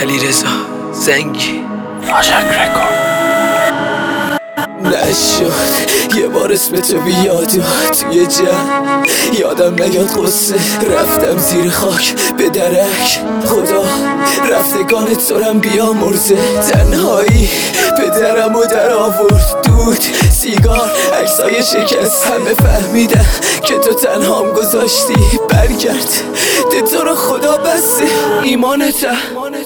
علیرضا زنگی فاشک رکورد. نشد یه بار اسم تو بیاد توی جمع، یادم نیاد قصه رفتم زیر خاک به درک. خدا رفتگان تورم بیامرزه، تنهایی به درم و در آورد. دود سیگار عکسای شکست، همه فهمیدن که تو تنهام گذاشتی. برگرد ده تو رو خدا بسته ایمانتم.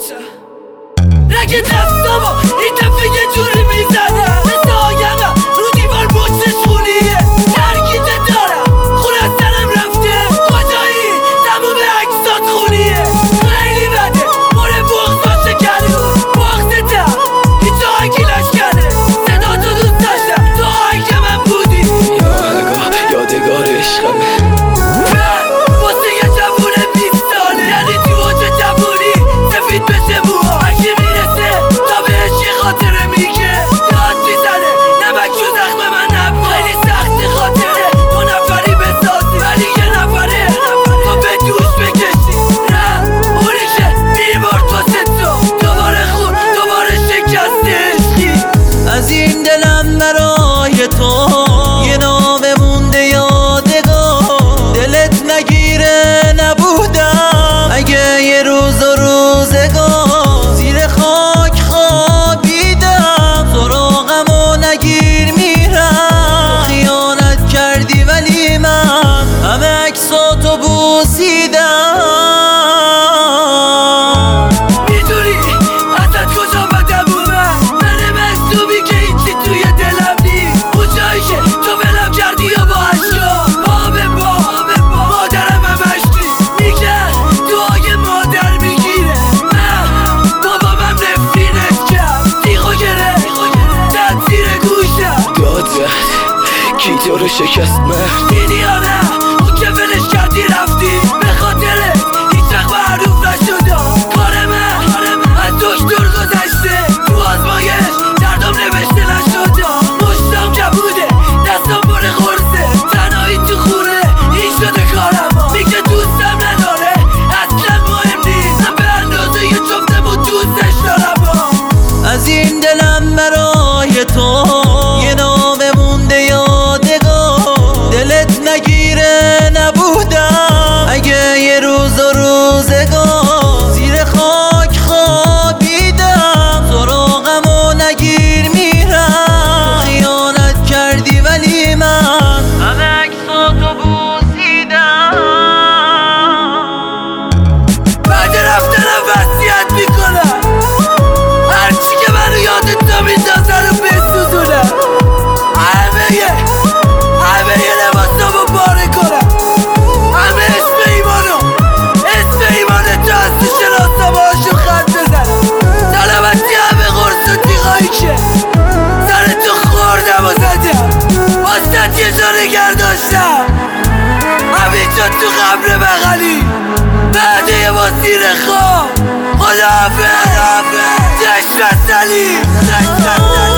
رگه دستامو این دفعه یه جوری میزنم مثل آیمم رو دیوار پشتش خونیه. درگیته دارم خونه از سرم رفته، کجایی؟ تموم عکسات خونیه. خیلی بده مره بغض باشه کلون بغضتم این تو آنگیلش کرده. صدا تو دوست داشتم تو آهنگ من بودی. یادگار عشقمه واسه یه جوون 20 ساله، یعنی تو اوج جوونی سفید بشه موها. اگه میرسه تا بهش یه خاطره میگه داد میزنه نمک رو زخم من نبود. خیلی سخت خاطره دو نفری بسازی ولی یه نفره تو به دوش بکشی. نه اونی که میبار واسه تو دوباره خون دوباره شکست عشقی. از این دلم برای تو یه نامه مونده یادگار. دلت نگیره نبودم اگه یه روز و روزگار زیر خاک خوابیدم. سراغمو نگیر میرم، خیانت کردی ولی من همه عکساتو بوسیدم. میدونی ازت کجا بدم اومد؟ من مصدومی که هیچی توی دلم نیست. اون جایی که تو ولم کردی و با اشکا پا به پا مادرم همش نیست. میگن دعای مادر میگیره. من بابامم نفرینش کرد، تیغو گرفت زد زیر گوشم. داد زد کی تو رو شکست مرد؟ دیدی یا نه اون که ولش کردی رفتی به خاطره هیچ وقت معروف نشدم. کار من از دکتر گذشته، تو آزمایش دردم نوشته نشدم. مشتم کبوده دستم پر خورسه، تنهایی تو خونه این شده کارم. میگه دوستم نداره اصلا مهم نیست، من به اندازه یه جفتمو دوستش دارم. از این دلم برای تو یه نامه مونده یادگار. دلت نگیره نبودم اگه یه روز و روزگار زیر خاک خوابیدم. سراغمو نگیر میرم، خیانت کردی ولی من همه عکساتو بوسیدم. بعد رفتنم وصیت میکنم هرچی که منو یادت تو میندازه رو بسوزونم. همه یه لباسامو پاره کنم، همه اسم ایمان تو از تو شناسامو هاشو خط بزنم. سلامتی همه قرص و تیغایی که سر تو خوردم و زدم واسه یه جا نگر داشتم همینجا تو قبر بغلی بعد یه با زیر خواب. خداحافظ دشت وصلی